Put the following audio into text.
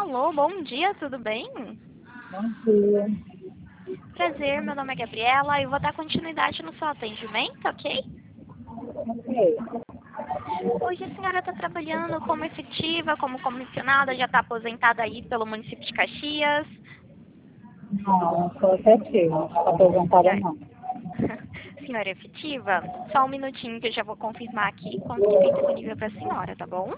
Alô, bom dia, tudo bem? Bom dia. Prazer, meu nome é Gabriela e vou dar continuidade no seu atendimento, ok? Ok. Hoje a senhora está trabalhando como efetiva, como comissionada, já está aposentada aí pelo município de Caxias. Não sou efetiva, não estou aposentada Senhora, não. senhora efetiva, só um minutinho que eu já vou confirmar aqui quanto que tem disponível para a senhora, tá bom?